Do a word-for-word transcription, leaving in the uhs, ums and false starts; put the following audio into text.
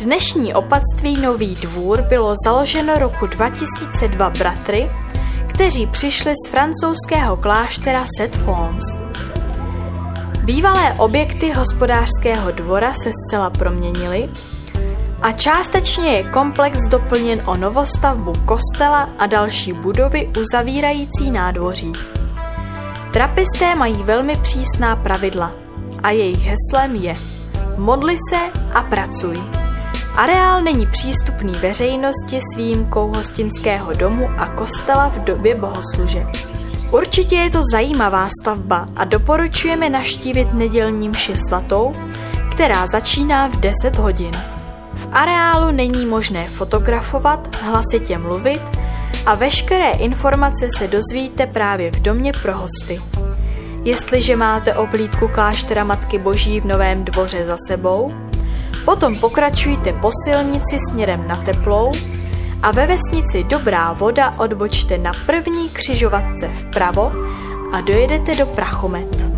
Dnešní opatství Nový Dvůr bylo založeno roku dva tisíce dva bratry, kteří přišli z francouzského kláštera Sept-Fonds. Bývalé objekty hospodářského dvora se zcela proměnily a částečně je komplex doplněn o novostavbu kostela a další budovy uzavírající nádvoří. Trapisté mají velmi přísná pravidla a jejich heslem je modli se a pracuj. Areál není přístupný veřejnosti s výjimkou hostinského domu a kostela v době bohoslužeb. Určitě je to zajímavá stavba a doporučujeme navštívit nedělní mši svatou, která začíná v deset hodin. V areálu není možné fotografovat, hlasitě mluvit a veškeré informace se dozvíte právě v domě pro hosty. Jestliže máte oblídku kláštera Matky Boží v Novém Dvoře za sebou, potom pokračujte po silnici směrem na Teplou a ve vesnici Dobrá Voda odbočte na první křižovatce vpravo a dojedete do Prachomet.